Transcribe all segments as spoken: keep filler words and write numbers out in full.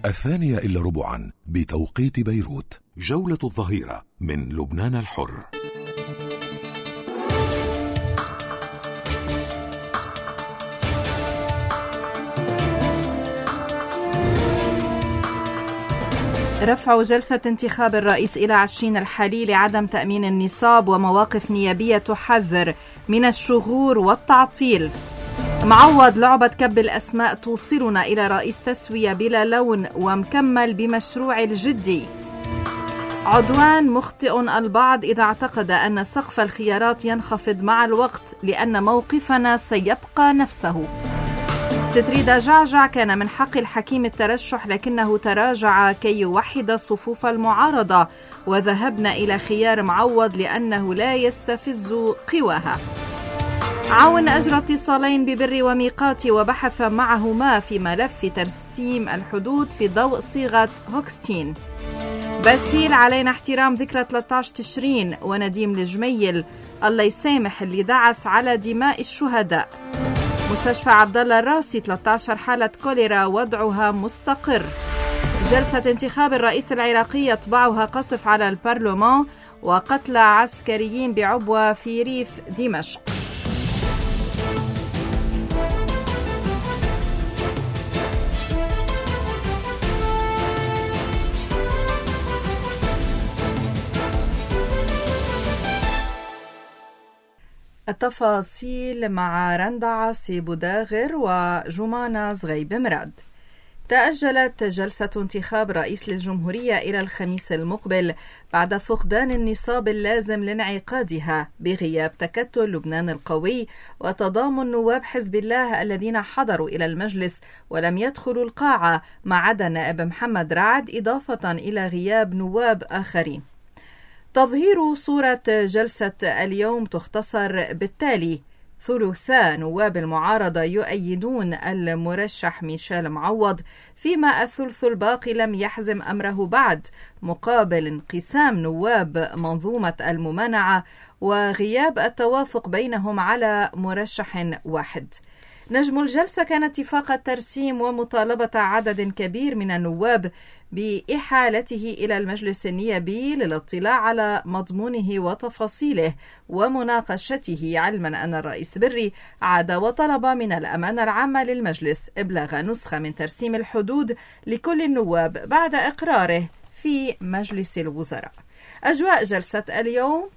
الثانية إلا ربعا بتوقيت بيروت. جولة الظهيرة من لبنان الحر. رفع جلسة انتخاب الرئيس إلى عشرين الحالي لعدم تأمين النصاب، ومواقف نيابية تحذر من الشغور والتعطيل. معوض لعبة كب الأسماء توصلنا إلى رئيس تسوية بلا لون ومكمل بمشروع الجدي. عدوان مخطئ البعض إذا اعتقد أن سقف الخيارات ينخفض مع الوقت لأن موقفنا سيبقى نفسه. ستريدا جعجع كان من حق الحكيم الترشح لكنه تراجع كي يوحد صفوف المعارضة، وذهبنا إلى خيار معوض لأنه لا يستفز قواها. عون أجرى اتصالين ببر وميقات وبحث معهما في ملف ترسيم الحدود في ضوء صيغة هوكستين. باسيل علينا احترام ذكرى ثلاثة عشر تشرين، ونديم الجميل الله يسامح اللي دعس على دماء الشهداء. مستشفى عبد الله الراسي ثلاثة عشر حالة كوليرا وضعها مستقر. جلسة انتخاب الرئيس العراقي يطبعها قصف على البرلمان، وقتل عسكريين بعبوة في ريف دمشق. التفاصيل مع رندا عاصي بوداغر وجمانة زغيب مراد. تأجلت جلسة انتخاب رئيس للجمهورية إلى الخميس المقبل بعد فقدان النصاب اللازم لانعقادها بغياب تكتل لبنان القوي وتضامن نواب حزب الله الذين حضروا إلى المجلس ولم يدخلوا القاعة، ما عدا نائب محمد رعد، إضافة إلى غياب نواب آخرين. تظهير صورة جلسة اليوم تختصر بالتالي: ثلثا نواب المعارضة يؤيدون المرشح ميشيل معوض، فيما الثلث الباقي لم يحزم أمره بعد، مقابل انقسام نواب منظومة الممانعة وغياب التوافق بينهم على مرشح واحد. نجم الجلسة كان اتفاق الترسيم ومطالبة عدد كبير من النواب بإحالته إلى المجلس النيابي للاطلاع على مضمونه وتفاصيله ومناقشته، علما أن الرئيس بري عاد وطلب من الأمانة العامة للمجلس إبلاغ نسخة من ترسيم الحدود لكل النواب بعد إقراره في مجلس الوزراء. أجواء جلسة اليوم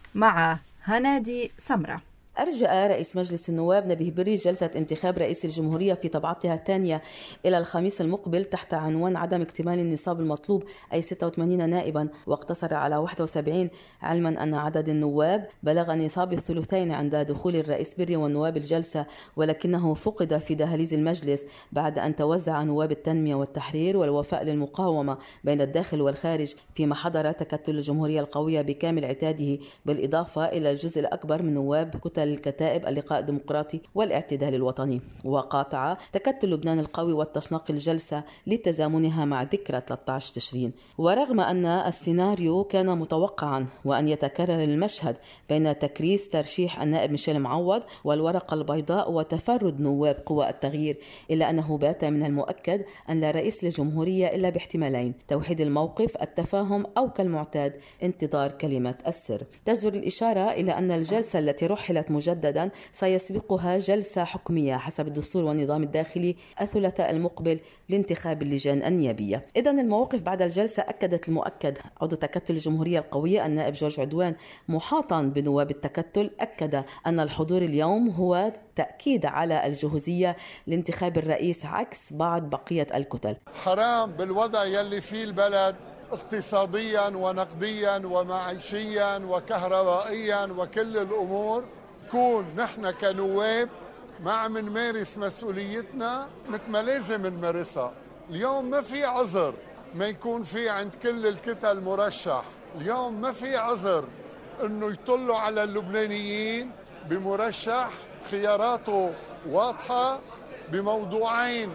مع هنادي سمرة. أرجأ رئيس مجلس النواب نبيه بري جلسة انتخاب رئيس الجمهورية في طبعتها الثانية إلى الخميس المقبل تحت عنوان عدم اكتمال النصاب المطلوب أي ستة وثمانين نائبا، واقتصر على واحد وسبعين، علما أن عدد النواب بلغ نصاب الثلثين عند دخول الرئيس بري والنواب الجلسة، ولكنه فقد في دهاليز المجلس بعد أن توزع نواب التنمية والتحرير والوفاء للمقاومة بين الداخل والخارج، فيما حضر تكتل الجمهورية القوية بكامل عتاده، بالإضافة إلى الجزء الأكبر من نواب كتل الكتائب اللقاء الديمقراطي والاعتدال الوطني. وقاطع تكتل لبنان القوي والتشنق الجلسة لتزامنها مع ذكرى ثلاثة عشر تشرين. ورغم أن السيناريو كان متوقعا وأن يتكرر المشهد بين تكريس ترشيح النائب ميشيل معوض والورقة البيضاء وتفرد نواب قوى التغيير، إلا أنه بات من المؤكد أن لا رئيس للجمهورية إلا باحتمالين: توحيد الموقف، التفاهم، أو كالمعتاد انتظار كلمة السر. تجدر الإشارة إلى أن الجلسة التي رحلت مجددا سيسبقها جلسة حكمية حسب الدستور والنظام الداخلي الثلاثاء المقبل لانتخاب اللجان النيابية. إذن المواقف بعد الجلسة أكدت المؤكد. عضو تكتل الجمهورية القوية النائب جورج عدوان محاطا بنواب التكتل أكد أن الحضور اليوم هو تأكيد على الجهوزية لانتخاب الرئيس عكس بعض بقية الكتل. حرام بالوضع يلي فيه البلد اقتصاديا ونقديا ومعيشيا وكهربائيا وكل الأمور، كون نحن كنواب ما عم نمارس مسؤوليتنا مثل ما لازم نمارسها. اليوم ما في عذر ما يكون في عند كل الكتل مرشح، اليوم ما في عذر انه يطلوا على اللبنانيين بمرشح خياراته واضحة بموضوعين: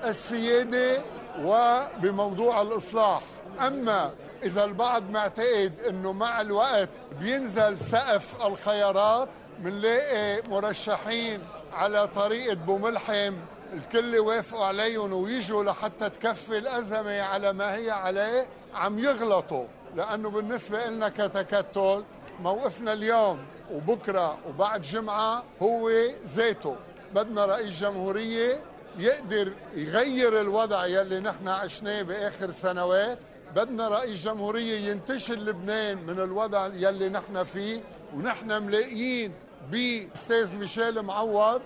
السيادة وبموضوع الإصلاح. أما إذا البعض معتقد أنه مع الوقت بينزل سقف الخيارات، منلاقي مرشحين على طريقة بوملحم الكل وافقوا عليهم ويجوا لحتى تكفي الأزمة على ما هي عليه عم يغلطوا، لأنه بالنسبة لنا كتكتل موقفنا اليوم وبكرة وبعد جمعة هو ذاته. بدنا رئيس جمهورية يقدر يغير الوضع يلي نحن عشناه بآخر سنوات. بدنا رئيس جمهورية ينتشل لبنان من الوضع يلي نحن فيه، ونحن ملاقيين بأستاذ ميشيل معوض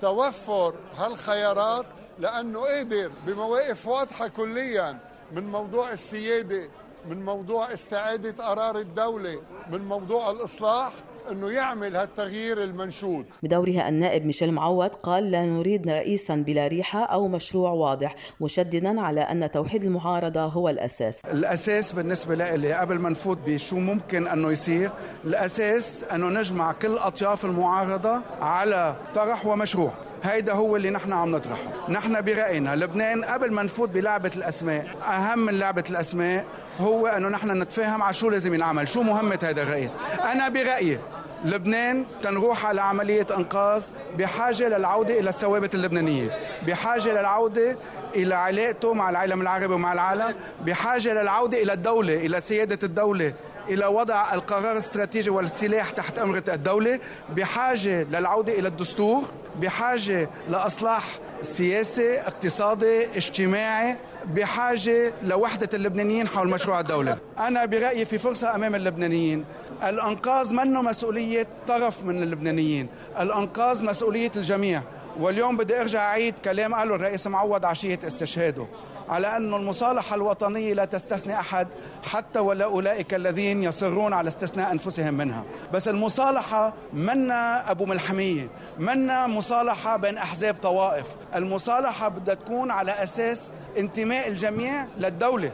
توفر هالخيارات، لأنه قادر بمواقف واضحة كليا من موضوع السيادة، من موضوع استعادة قرار الدولة، من موضوع الإصلاح، أنه يعمل هالتغيير المنشود. بدورها النائب ميشيل معوض قال لا نريد رئيسا بلا ريحة أو مشروع واضح، مشددا على أن توحيد المعارضة هو الأساس. الأساس بالنسبة لي قبل ما نفوت بشو ممكن أنه يصير، الأساس أنه نجمع كل أطياف المعارضة على طرح ومشروع. هيدا هو اللي نحن عم نطرحه. نحن برأينا لبنان قبل ما نفوت بلعبة الأسماء، أهم من لعبة الأسماء هو أنه نحن نتفاهم على شو لازم ينعمل، شو مهمة هذا الرئيس. أنا برأيي لبنان تنروح على عملية إنقاذ بحاجة للعودة إلى الثوابت اللبنانية، بحاجة للعودة إلى علاقته مع العالم العربي ومع العالم، بحاجة للعودة إلى الدولة، إلى سيادة الدولة، إلى وضع القرار الاستراتيجي والسلاح تحت أمرة الدولة، بحاجة للعودة إلى الدستور، بحاجة لإصلاح سياسي، اقتصادي، اجتماعي، بحاجة لوحدة اللبنانيين حول مشروع الدولة. أنا برأيي في فرصة أمام اللبنانيين. الأنقاذ منه مسؤولية طرف من اللبنانيين، الأنقاذ مسؤولية الجميع. واليوم بدي أرجع أعيد كلام قاله الرئيس معوض عشية استشهاده على أن المصالحة الوطنية لا تستثني أحد، حتى ولا أولئك الذين يصرون على استثناء أنفسهم منها. بس المصالحة منا أبو ملحمية، منا مصالحة بين أحزاب طوائف. المصالحة بدها تكون على أساس انتماء الجميع للدولة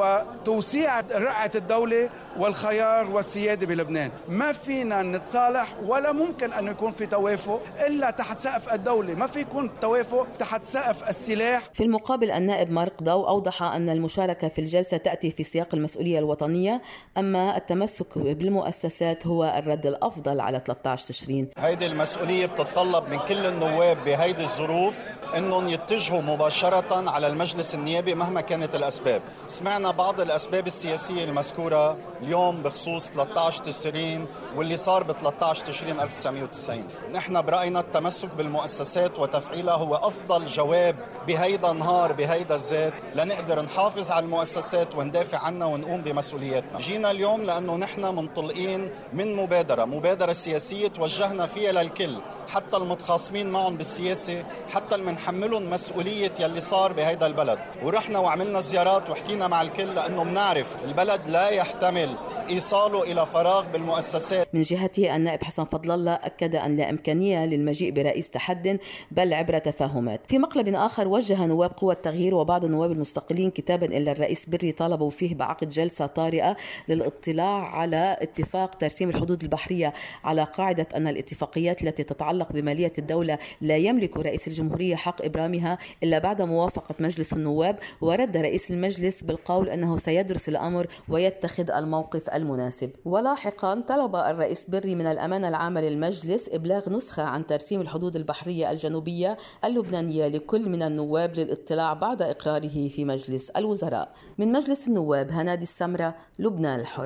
وتوسيع رعاية الدولة والخيار والسيادة بلبنان. ما فينا نتصالح ولا ممكن أن يكون في توافق إلا تحت سقف الدولة، ما في يكون توافق تحت سقف السلاح. في المقابل النائب مارق ضو أوضح أن المشاركة في الجلسة تأتي في سياق المسؤولية الوطنية، أما التمسك بالمؤسسات هو الرد الأفضل على ثلاثة عشر تشرين. هيدي المسؤولية بتتطلب من كل النواب بهيدي الظروف أنهم يتجهوا مباشرة على المجلس النيابي مهما كانت الأسباب. سمعنا بعض الأسباب السياسية المذكورة اليوم بخصوص ثلاثة عشر تشرين واللي صار ب ثلاثة عشر تشرين ألف وتسعمائة وتسعين. نحن برأينا التمسك بالمؤسسات وتفعيلها هو أفضل جواب بهيدا النهار بهيدا الذات لنقدر نحافظ على المؤسسات وندافع عنها ونقوم بمسؤولياتنا. جينا اليوم لأنه نحن منطلقين من مبادرة مبادرة سياسية توجهنا فيها للكل، حتى المتخاصمين معهم بالسياسة، حتى اللي منحملهم مسؤولية يلي صار بهيدا البلد. ورحنا وعملنا زيارات وحكينا مع الكل لأنه منعرف البلد لا يحتمل إيصاله إلى فراغ بالمؤسسات. من جهته النائب حسن فضل الله أكد أن لا إمكانية للمجيء برئيس تحد بل عبر تفاهمات. في مقلب آخر وجه نواب قوى التغيير وبعض النواب المستقلين كتابا إلى الرئيس بري طالبوا فيه بعقد جلسة طارئة للاطلاع على اتفاق ترسيم الحدود البحرية، على قاعدة أن الاتفاقيات التي تتعلق بمالية الدولة لا يملك رئيس الجمهورية حق إبرامها إلا بعد موافقة مجلس النواب. ورد رئيس المجلس بالقول أنه سيدرس الأمر ويتخذ الموقف المناسب. ولاحقا طلب الرئيس بري من الأمانة العامة للمجلس إبلاغ نسخة عن ترسيم الحدود البحرية الجنوبية اللبنانية لكل من النواب للاطلاع بعد إقراره في مجلس الوزراء. من مجلس النواب هنادي السمرة، لبنان الحر.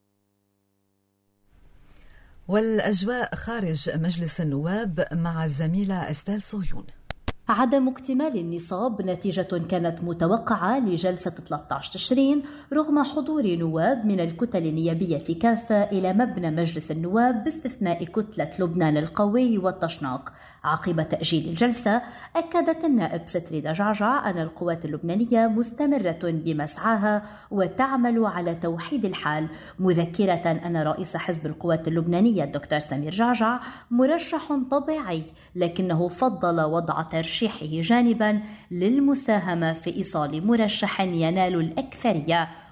والأجواء خارج مجلس النواب مع الزميلة أستال صهيون. عدم اكتمال النصاب نتيجة كانت متوقعة لجلسة ثلاثة عشر تشرين رغم حضور نواب من الكتل النيابية كافة إلى مبنى مجلس النواب باستثناء كتلة لبنان القوي والطشناق. عقب تأجيل الجلسة أكدت النائب ستري دجعجع أن القوات اللبنانية مستمرة بمسعاها وتعمل على توحيد الحال، مذكرة أن رئيس حزب القوات اللبنانية الدكتور سمير جعجع مرشح طبيعي، لكنه فضل وضع ترشيحه جانبا للمساهمة في إيصال مرشح ينال الأكثرية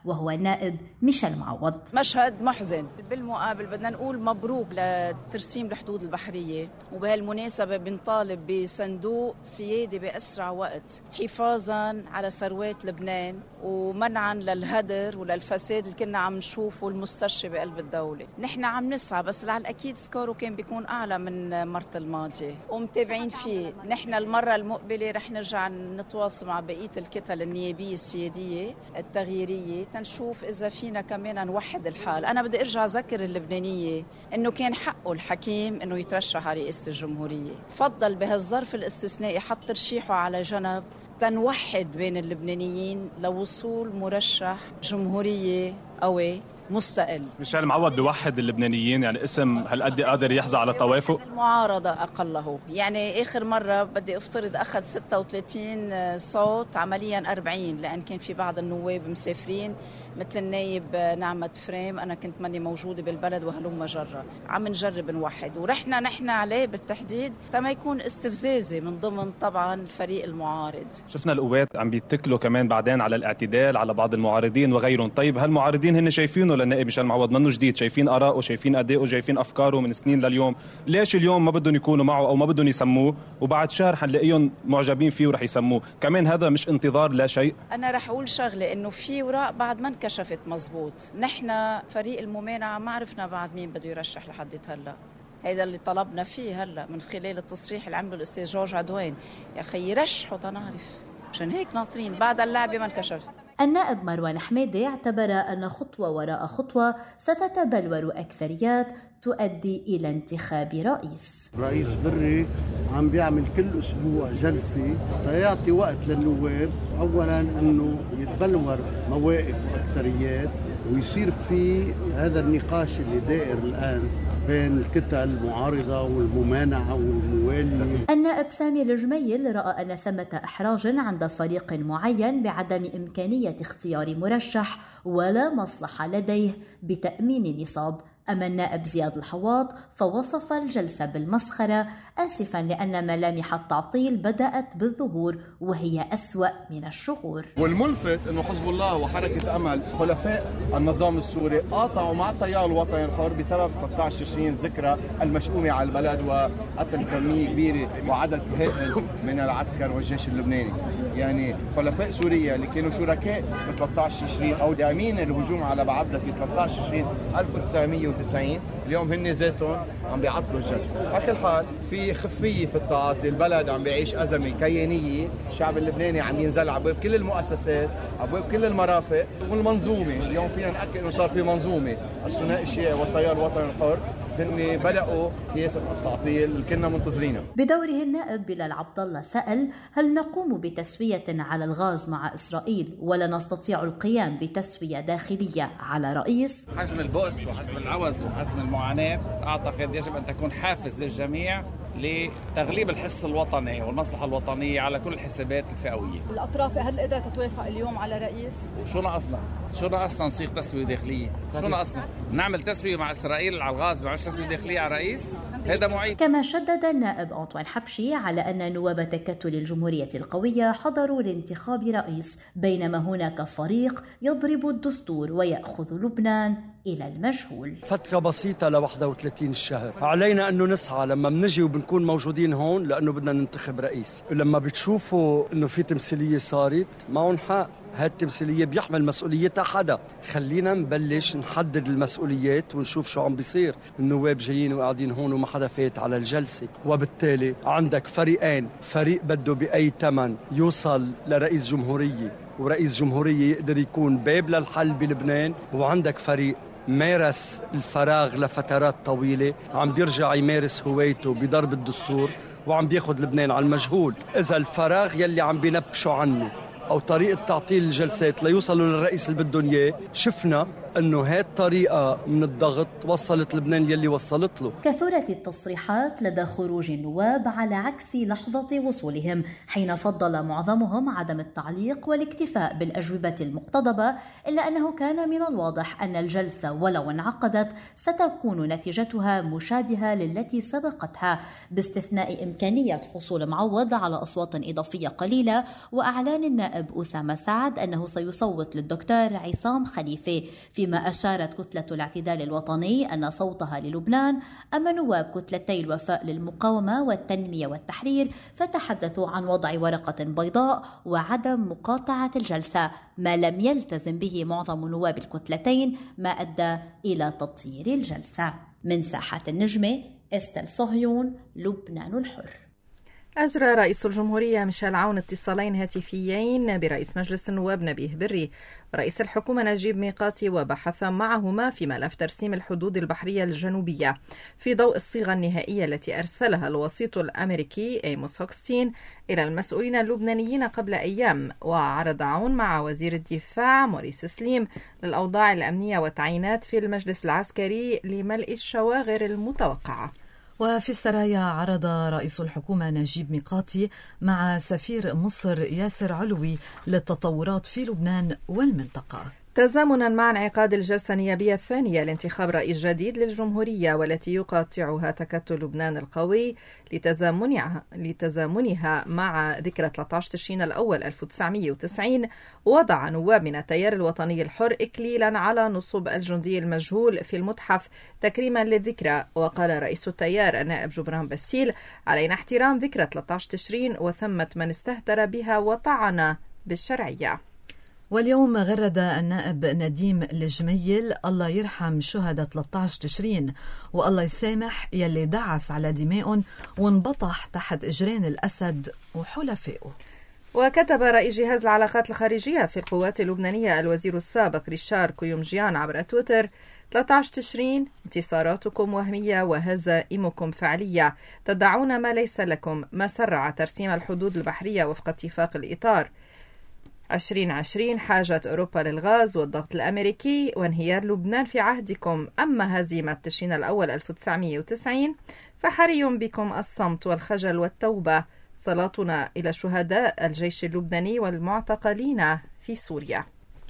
وهو النائب ميشيل معوض. مشهد محزن. بالمقابل بدنا نقول مبروك لترسيم الحدود البحرية، وبهالمناسبة بنطالب بصندوق سيادي بأسرع وقت حفاظاً على ثروات لبنان ومنعاً للهدر وللفساد اللي كنا عم نشوفه المستشري بقلب الدولة. نحن عم نسعى، بس على الأكيد سكوره كان بيكون أعلى من مرة الماضي ومتابعين فيه. نحن المرة المقبلة رح نرجع نتواصل مع بقية الكتل النيابية السيادية التغييرية تنشوف إذا فينا كمان نوحد الحال. أنا بدي أرجع أذكر اللبنانية إنه كان حقه الحكيم إنه يترشح على رئاسة الجمهورية. فضل بهالظرف الاستثنائي حط ترشيحه على جنب تنوحد بين اللبنانيين لوصول مرشح جمهورية قوي مستقل. ميشيل معوض بيوحد اللبنانيين، يعني اسم هالقد قادر يحظى على توافق؟ المعارضة أقله، يعني آخر مرة بدي أفترض أخذ ستة وثلاثين صوت، عمليا أربعين، لأن كان في بعض النواب مسافرين مثل النايب نعمة فريم، أنا كنت ماني موجودة بالبلد وهلوم جرة. عم نجرب نوحد ورحنا نحن عليه بالتحديد تما يكون استفزازي من ضمن طبعا الفريق المعارض. شفنا القوات عم بيتكلوا كمان بعدين على الاعتدال على بعض المعارضين وغيرهم. طيب هالمعارضين هن شايفينه للنائب ميشيل معوض منه جديد، شايفين آراءه، شايفين أدائه، شايفين أفكاره من سنين لليوم. ليش اليوم ما بدهم يكونوا معه أو ما بدهم يسموه وبعد شهر حنلاقيهم معجبين فيه ورح يسموه؟ كمان هذا مش انتظار لا شيء. أنا رح أقول شغلة، إنه في وراء بعد ما انكشفت مزبوط. نحن فريق الممانعة ما عرفنا بعد مين بده يرشح لحد هلا. هذا اللي طلبنا فيه هلا من خلال التصريح اللي عمله الأستاذ جورج عدوان، يا أخي يرشحوا تنعرف، عشان هيك ناطرين بعد اللعبة ما انكشفت. النائب مروان حميدي اعتبر أن خطوة وراء خطوة ستتبلور أكثريات تؤدي إلى انتخاب رئيس. رئيس بري عم بيعمل كل أسبوع جلسة ليعطي وقت للنواب أولاً أنه يتبلور مواقف أكثريات ويصير في هذا النقاش اللي دائر الآن بين الكتل المعارضة والممانعة والموالية. النائب سامي الجميل رأى أن ثمة إحراج عند فريق معين بعدم إمكانية اختيار مرشح ولا مصلحة لديه بتأمين النصاب. أما النائب زياد الحواط فوصف الجلسة بالمسخرة، آسفا لأن ملامح التعطيل بدأت بالظهور وهي أسوأ من الشعور. والملفت أنه حزب الله وحركة أمل حلفاء النظام السوري قاطعوا مع التيار الوطني الحر بسبب ثلاثة عشر تشرين ذكرى المشؤومة على البلد وقتل كمية كبيرة وعدد هائل من العسكر والجيش اللبناني. يعني حلفاء سوريا اللي كانوا شركاء ب ثلاثة عشر تشرين أو داعمين الهجوم على بعبدة في ثلاثة عشر تشرين ألف وتسعمية وتسعين، اليوم هن ذاتهم عم بيعطلوا الجلسة. على كل حال في خفية في التعاطي، البلد عم بيعيش أزمة كيانية، الشعب اللبناني عم ينزل على ابواب كل المؤسسات، على ابواب كل المرافق والمنظومة. اليوم فينا نأكد إنه صار في منظومة، الثنائي الشيعي والتيار الوطني الحر هن بدأوا سياسة التعطيل اللي كنا منتظرينها. بدوره النائب بلال عبد الله سأل: هل نقوم بتسوية على الغاز مع إسرائيل ولا نستطيع القيام بتسوية داخلية على رئيس؟ حجم البؤس وحجم العوز وحجم المعاناة أعتقد يجب أن تكون حافز للجميع لتغليب الحس الوطني والمصلحة الوطنية على كل الحسابات الفئوية. الأطراف هل قدرت تتوافق اليوم على رئيس؟ شو ناقصنا؟ شو ناقصنا نصيغ تسوية داخلية؟ شو ناقصنا؟ نعمل تسوية مع إسرائيل على الغاز، ما تسوية داخلية على رئيس؟ هذا معيد. كما شدد النائب أنطوان حبشي على أن نواب تكتل الجمهورية القوية حضروا لانتخاب رئيس، بينما هناك فريق يضرب الدستور ويأخذ لبنان إلى المجهول. فترة بسيطة ل واحد وثلاثين الشهر، علينا أنه نسعى لما بنجي وبنكون موجودين هون لأنه بدنا ننتخب رئيس. لما بتشوفوا أنه في تمثيلية صارت معهم حق، هالتمثيلية بيحمل مسؤوليتها حدا. خلينا نبلش نحدد المسؤوليات ونشوف شو عم بيصير. النواب جايين وقاعدين هون وما حدا فات على الجلسة، وبالتالي عندك فريقين، فريق بده بأي ثمن يوصل لرئيس جمهورية ورئيس جمهورية يقدر يكون باب للحل بلبنان، وعندك فريق مارس الفراغ لفترات طويلة عم بيرجع يمارس هوايته بضرب الدستور وعم بياخد لبنان على المجهول. إذا الفراغ يلي عم بينبشوا عنه أو طريقة تعطيل الجلسات ليوصلوا للرئيس اللي بدهم إياه، شفنا أنه هاي الطريقة من الضغط وصلت لبنان يلي وصلت له. كثرت التصريحات لدى خروج النواب على عكس لحظة وصولهم، حين فضل معظمهم عدم التعليق والاكتفاء بالأجوبة المقتضبة، إلا أنه كان من الواضح أن الجلسة ولو انعقدت ستكون نتيجتها مشابهة للتي سبقتها، باستثناء إمكانية حصول معوض على أصوات إضافية قليلة، وأعلان النائب أسامة سعد أنه سيصوت للدكتور عصام خليفة، فيما أشارت كتلة الاعتدال الوطني أن صوتها للبنان. أما نواب كتلتي الوفاء للمقاومة والتنمية والتحرير فتحدثوا عن وضع ورقة بيضاء وعدم مقاطعة الجلسة، ما لم يلتزم به معظم نواب الكتلتين، ما أدى إلى تطيير الجلسة. من ساحة النجمة، استل صهيون، لبنان الحر. أجرى رئيس الجمهورية ميشيل عون اتصالين هاتفيين برئيس مجلس النواب نبيه بري ورئيس الحكومة نجيب ميقاتي، وبحث معهما في ملف ترسيم الحدود البحرية الجنوبية في ضوء الصيغة النهائية التي أرسلها الوسيط الأمريكي إيموس هوكستين إلى المسؤولين اللبنانيين قبل أيام. وعرض عون مع وزير الدفاع موريس سليم للأوضاع الأمنية والتعيينات في المجلس العسكري لملء الشواغر المتوقعة. وفي السرايا عرض رئيس الحكومة نجيب ميقاتي مع سفير مصر ياسر علوي للتطورات في لبنان والمنطقة، تزامنا مع انعقاد الجلسة النيابية الثانية لانتخاب رئيس جديد للجمهورية، والتي يقاطعها تكتل لبنان القوي لتزامنها, لتزامنها مع ذكرى ثلاثة عشر تشرين الأول ألف وتسعمئة وتسعين. وضع نواب من التيار الوطني الحر إكليلا على نصب الجندي المجهول في المتحف تكريما للذكرى. وقال رئيس التيار النائب جبران باسيل: علينا احترام ذكرى ثلاثة عشر تشرين، وثمة من استهتر بها وطعن بالشرعية. واليوم غرد النائب نديم الجميل الله يرحم شهداء ثلاثة عشر تشرين والله يسامح يلي دعس على دمائهم وانبطح تحت إجرين الأسد وحلفائه. وكتب رئيس جهاز العلاقات الخارجية في القوات اللبنانية الوزير السابق ريشار كويومجيان عبر تويتر: ثلاثة عشر تشرين انتصاراتكم وهمية وهزائمكم فعلية، تدعون ما ليس لكم، ما سرع ترسيم الحدود البحرية وفق اتفاق الإطار. عشرين عشرين حاجة أوروبا للغاز والضغط الأمريكي وانهيار لبنان في عهدكم. أما هزيمة تشرين الأول ألف وتسعمئة وتسعين فحري بكم الصمت والخجل والتوبة. صلاتنا إلى شهداء الجيش اللبناني والمعتقلين في سوريا.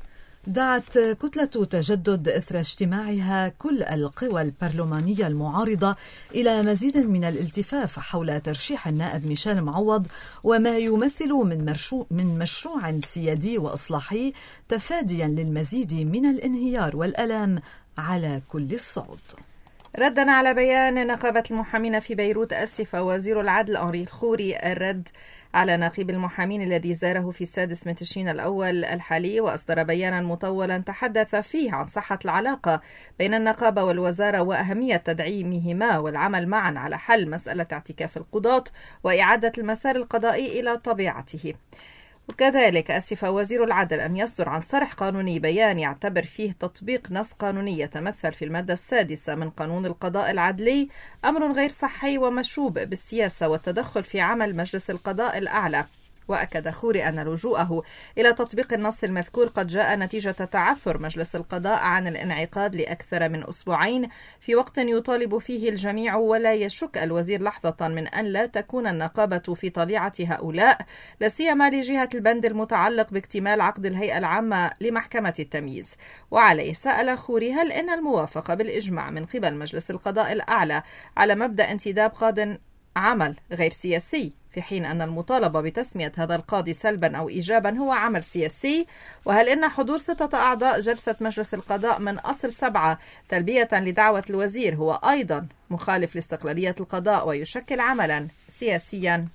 دعت كتلة تجدد إثر اجتماعها كل القوى البرلمانية المعارضة إلى مزيد من الالتفاف حول ترشيح النائب ميشيل معوض وما يمثل من مشروع, من مشروع سيادي وإصلاحي تفاديا للمزيد من الانهيار والألام على كل الصعود. ردا على بيان نقابة المحامين في بيروت، أسف وزير العدل أنري الخوري الرد على نقيب المحامين الذي زاره في السادس من تشرين الأول الحالي، وأصدر بيانا مطولا تحدث فيه عن صحة العلاقة بين النقابة والوزارة وأهمية تدعيمهما والعمل معا على حل مسألة اعتكاف القضاة وإعادة المسار القضائي إلى طبيعته. وكذلك أسف وزير العدل أن يصدر عن صرح قانوني بيان يعتبر فيه تطبيق نص قانوني يتمثل في المادة السادسة من قانون القضاء العدلي أمر غير صحي ومشوب بالسياسة والتدخل في عمل مجلس القضاء الأعلى. وأكد خوري أن لجوءه إلى تطبيق النص المذكور قد جاء نتيجة تعثر مجلس القضاء عن الانعقاد لأكثر من أسبوعين في وقت يطالب فيه الجميع، ولا يشك الوزير لحظة من أن لا تكون النقابة في طليعة هؤلاء، لا سيما لجهة البند المتعلق باكتمال عقد الهيئة العامة لمحكمة التمييز. وعليه سأل خوري: هل إن الموافقة بالإجماع من قبل مجلس القضاء الأعلى على مبدأ انتداب قاض عمل غير سياسي، في حين أن المطالبة بتسمية هذا القاضي سلبا أو إيجابا هو عمل سياسي؟ وهل إن حضور ستة أعضاء جلسة مجلس القضاء من أصل سبعة تلبية لدعوة الوزير هو أيضا مخالف لاستقلالية القضاء ويشكل عملا سياسيا؟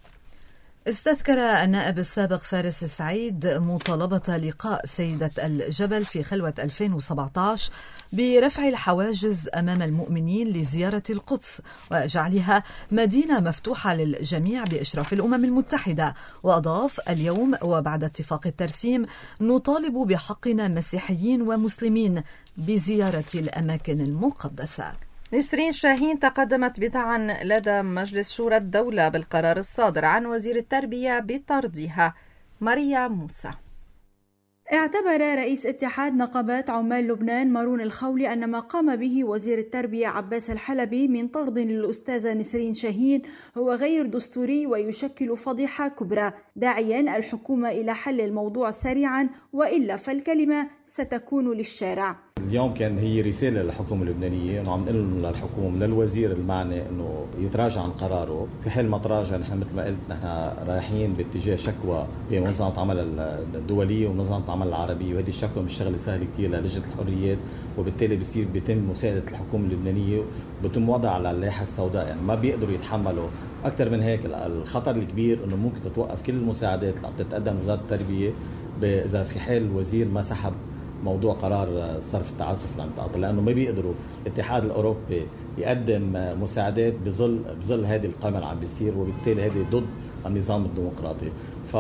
استذكر النائب السابق فارس سعيد مطالبة لقاء سيدة الجبل في خلوة ألفين وسبعة عشر برفع الحواجز أمام المؤمنين لزيارة القدس وجعلها مدينة مفتوحة للجميع بإشراف الأمم المتحدة. وأضاف: اليوم وبعد اتفاق الترسيم نطالب بحقنا مسيحيين ومسلمين بزيارة الأماكن المقدسة. نسرين شاهين تقدمت بطعن لدى مجلس شورى الدولة بالقرار الصادر عن وزير التربية بطردها. ماريا موسى. اعتبر رئيس اتحاد نقابات عمال لبنان مارون الخولي أن ما قام به وزير التربية عباس الحلبي من طرد للأستاذة نسرين شاهين هو غير دستوري ويشكل فضيحة كبرى، داعيا الحكومة إلى حل الموضوع سريعا وإلا فالكلمة ستكون للشارع. اليوم كان هي رسالة للحكومة اللبنانية انه عم نقول للحكومة للوزير المعني انه يتراجع عن قراره، في حال ما تراجع نحن مثل ما قلت نحن رايحين باتجاه شكوى بمنظمة عمل الدولية ومنظمة عمل العربية، وهذه الشكوى مش شغلة سهلة كثير للجنة الحريات، وبالتالي بصير بيتم مساعدة الحكومة اللبنانية وبتم وضع على اللائحة السوداء، يعني ما بيقدروا يتحملوا أكثر من هيك. الخطر الكبير انه ممكن تتوقف كل المساعدات اللي عم تتقدم وزارة التربية إذا في حال الوزير ما سحب موضوع قرار صرف التعسف اللي عم يتعاطى، لانه ما بيقدروا الاتحاد الاوروبي يقدم مساعدات بظل بظل هذه القمع اللي عم بيصير، وبالتالي هذه ضد النظام الديمقراطي.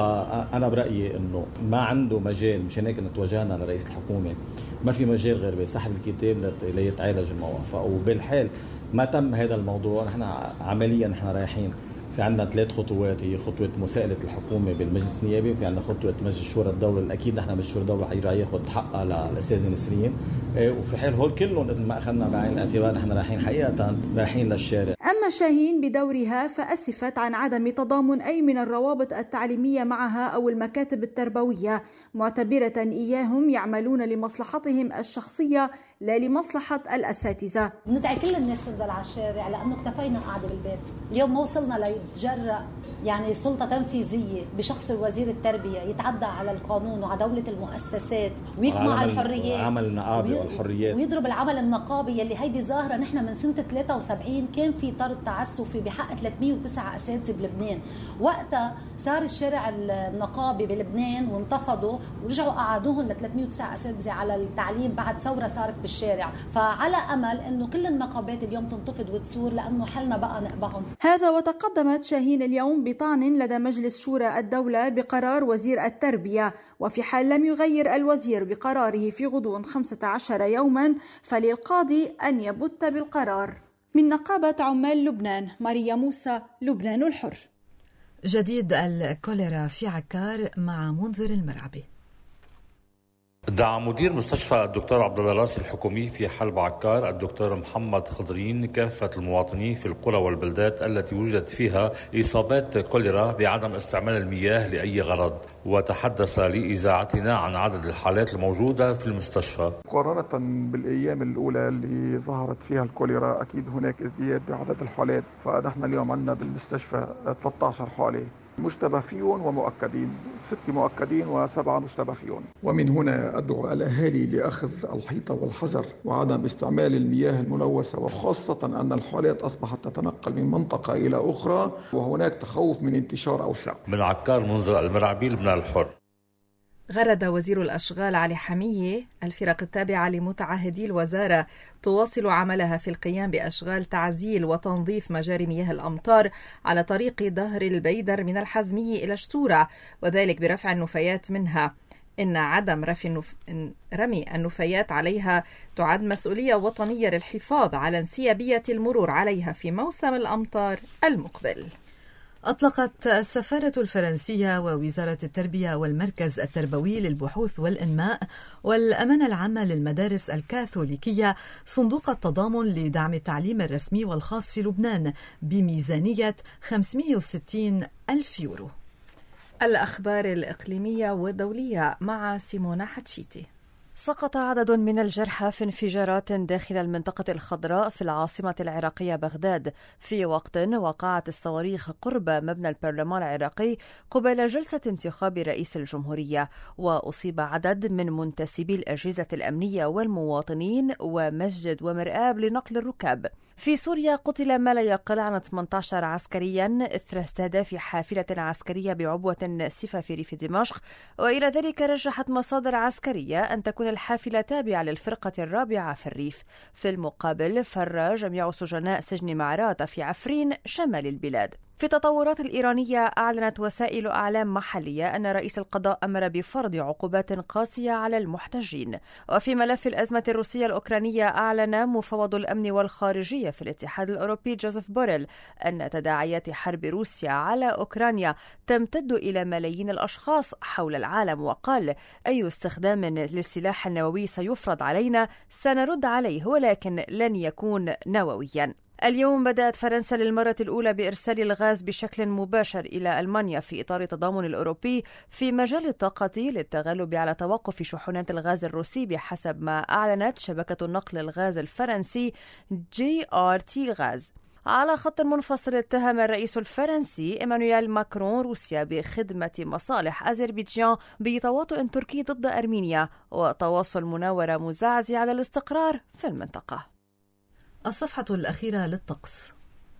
فانا برايي انه ما عنده مجال، مشان هيك توجهنا لرئيس الحكومه، ما في مجال غير بسحب الكتاب ليتعالج الموضوع. وبالحال ما تم هذا الموضوع نحن عمليا نحن رايحين في عندنا ثلاث خطوات، هي خطوة مساءلة الحكومة بالمجلس النيابي، في عندنا خطوة مجلس شورى الدولة، الأكيد نحن مجلس شورى الدولة حيرجع ياخذ حقها للأستاذة نسرين، وفي حال هول كلهم إذا ما أخذنا بعين الاعتبار نحن رايحين حقيقة رايحين للشارع. أما شاهين بدورها فأسفت عن عدم تضامن أي من الروابط التعليمية معها أو المكاتب التربوية، معتبرة إياهم يعملون لمصلحتهم الشخصية لا لمصلحة الأساتذة. ندعي كل الناس تنزل على الشارع لأنه اكتفينا قاعدة بالبيت. اليوم ما وصلنا ليتجرأ يعني سلطة تنفيذية بشخص وزير التربية يتعدى على القانون وعلى دولة المؤسسات ويقمع الحريات العمل النقابي والحريات ويضرب العمل النقابي اللي هيدي ظاهرة نحن من سنة ثلاثة وسبعين كان في طرد تعسفي بحق ثلاثمئة وتسعة أساتذة بلبنان. وقتها صار الشارع النقابي بلبنان وانتفضوا ورجعوا قعدوهم ل ثلاثمئة وتسعة أساتذة على التعليم بعد ثورة صارت بالشارع. فعلى أمل إنه كل النقابات اليوم تنتفض وتسور لأنه حلنا بقى نقبعهم. هذا وتقدمت شاهين اليوم بطعن لدى مجلس شورى الدولة بقرار وزير التربية، وفي حال لم يغير الوزير بقراره في غضون خمسة عشر يوما فللقاضي أن يبت بالقرار. من نقابة عمال لبنان، ماريا موسى، لبنان الحر. جديد الكوليرا في عكار مع منذر المرعبي. دعا مدير مستشفى الدكتور عبد الله راسي الحكومي في حلب عكار الدكتور محمد خضرين كافة المواطنين في القرى والبلدات التي وجدت فيها إصابات كوليرا بعدم استعمال المياه لأي غرض، وتحدث لإذاعتنا عن عدد الحالات الموجودة في المستشفى. مقارنة بالأيام الأولى اللي ظهرت فيها الكوليرا أكيد هناك ازدياد بعدد الحالات، فنحن اليوم عندنا بالمستشفى ثلاثة عشر حالة مشتبه فيهم ومؤكدين، ست مؤكدين وسبعة مشتبه فيهم. ومن هنا أدعو الأهالي لأخذ الحيطة والحذر وعدم استعمال المياه الملوثة، وخاصة أن الحالات أصبحت تتنقل من منطقة إلى أخرى وهناك تخوف من انتشار أوسع. من عكار منذر المرعبي، لبنان الحر. غرد وزير الأشغال علي حمية الفرق التابعة لمتعهدي الوزارة تواصل عملها في القيام بأشغال تعزيل وتنظيف مجاري مياه الأمطار على طريق ظهر البيدر من الحزمية إلى شتورة، وذلك برفع النفايات منها. إن عدم رمي النفايات عليها تعد مسؤولية وطنية للحفاظ على انسيابية المرور عليها في موسم الأمطار المقبل. أطلقت السفارة الفرنسية ووزارة التربية والمركز التربوي للبحوث والإنماء والأمانة العامة للمدارس الكاثوليكية صندوق التضامن لدعم التعليم الرسمي والخاص في لبنان بميزانية خمسمئة وستين ألف يورو. الأخبار الإقليمية والدولية مع سيمونا حتشيتي. سقط عدد من الجرحى في انفجارات داخل المنطقة الخضراء في العاصمة العراقية بغداد في وقت وقعت الصواريخ قرب مبنى البرلمان العراقي قبيل جلسة انتخاب رئيس الجمهورية، وأصيب عدد من منتسبي الأجهزة الأمنية والمواطنين ومسجد ومرآب لنقل الركاب. في سوريا قتل ما لا يقل عن ثمانية عشر عسكريا إثر استهداف حافلة عسكرية بعبوة ناسفة في ريف دمشق، وإلى ذلك رجحت مصادر عسكرية أن تكون الحافلة تابعة للفرقة الرابعة في الريف. في المقابل فر جميع سجناء سجن معرات في عفرين شمال البلاد. في التطورات الإيرانية، أعلنت وسائل أعلام محلية أن رئيس القضاء أمر بفرض عقوبات قاسية على المحتجين. وفي ملف الأزمة الروسية الأوكرانية، أعلن مفوض الأمن والخارجية في الاتحاد الأوروبي جوزيف بوريل أن تداعيات حرب روسيا على أوكرانيا تمتد إلى ملايين الأشخاص حول العالم، وقال: أي استخدام للسلاح النووي سيفرض علينا سنرد عليه، ولكن لن يكون نوويا. اليوم بدأت فرنسا للمرة الأولى بإرسال الغاز بشكل مباشر إلى ألمانيا في إطار التضامن الأوروبي في مجال الطاقة للتغلب على توقف شحنات الغاز الروسي، بحسب ما أعلنت شبكة النقل الغاز الفرنسي جي آر تي غاز. على خط منفصل، اتهم الرئيس الفرنسي إيمانويل ماكرون روسيا بخدمة مصالح أذربيجان بتواطؤ تركي ضد أرمينيا وتواصل مناورة مزعزعة للاستقرار في المنطقة. الصفحة الأخيرة للطقس.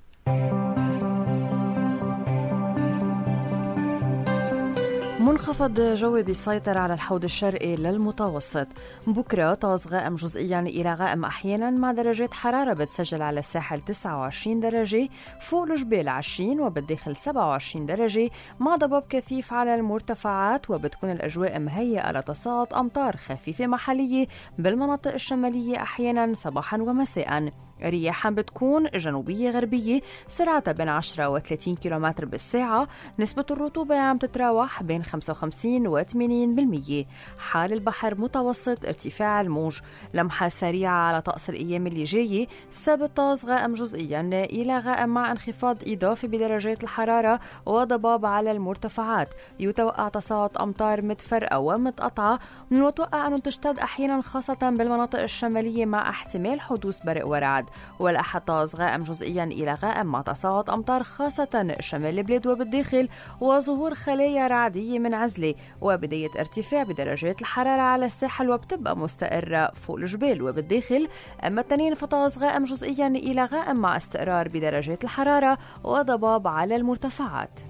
منخفض جوي بيسيطر على الحوض الشرقي للمتوسط. بكرة طقس غائم جزئيا إلى غائم أحيانا، مع درجات حرارة بتسجل على الساحل تسعة وعشرين درجة، فوق الجبال عشرين، وبالداخل سبعة وعشرين درجة، مع ضباب كثيف على المرتفعات، وبتكون الأجواء مهيئة لتساقط أمطار خفيفة محلية بالمناطق الشمالية أحيانا صباحا ومساء. رياحا بتكون جنوبية غربية، سرعتها بين عشرة و ثلاثين كيلومتر بالساعة. نسبة الرطوبة عم تتراوح بين خمسة وخمسين و ثمانين بالمية. حال البحر متوسط ارتفاع الموج. لمحة سريعة على طقس الأيام اللي جاية. السبت طقس غائم جزئيا إلى غائم مع انخفاض إضافي بدرجات الحرارة وضباب على المرتفعات. يتوقع تساقط أمطار متفرقة ومتقطعة، من المتوقع أن تشتد أحيانا خاصة بالمناطق الشمالية مع احتمال حدوث برق ورعد. والأحد طقس غائم جزئيا إلى غائم مع تساقط أمطار خاصة شمال البلاد وبالداخل، وظهور خلايا رعدية من عزلة، وبداية ارتفاع بدرجات الحرارة على الساحل وبتبقى مستقرة فوق الجبال وبالداخل. أما التنين فطقس غائم جزئيا إلى غائم مع استقرار بدرجات الحرارة وضباب على المرتفعات.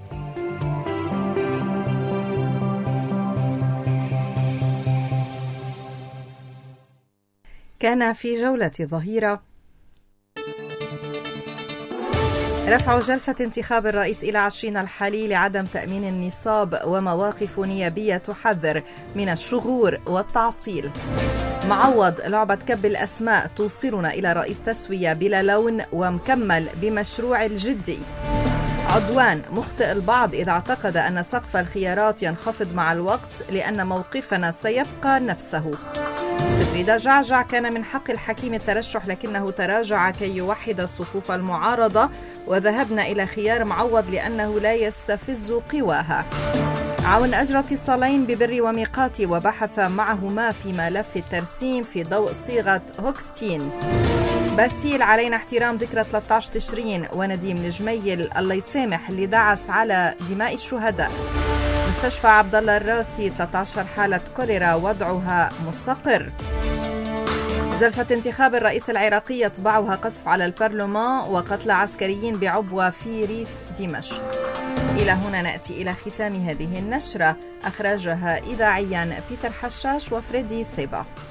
كان في جولة ظهيرة رفع جلسة انتخاب الرئيس إلى عشرين الحالي لعدم تأمين النصاب، ومواقف نيابية تحذر من الشغور والتعطيل. معوض، لعبة كب الأسماء توصلنا إلى رئيس تسوية بلا لون ومكمل بمشروع الجدي. عدوان، مخطئ البعض إذا اعتقد أن سقف الخيارات ينخفض مع الوقت لأن موقفنا سيبقى نفسه. سفريدة جعجع، كان من حق الحكيم الترشح لكنه تراجع كي يوحد صفوف المعارضة، وذهبنا إلى خيار معوض لأنه لا يستفز قواها. عون أجرى اتصالين ببر وميقاتي وبحث معهما في ملف الترسيم في ضوء صيغة هوكستين. باسيل، علينا احترام ذكرى ثلاثة عشر تشرين. ونديم الجميل، الله يسامح اللي دعس على دماء الشهداء. مستشفى عبد الله الراسي، ثلاثة عشر حالة كوليرا وضعها مستقر. جلسة انتخاب الرئيس العراقي يتبعها قصف على البرلمان وقتل عسكريين بعبوة في ريف دمشق. إلى هنا نأتي إلى ختام هذه النشرة، أخرجها إذاعيا بيتر حشاش وفريدي سيبا.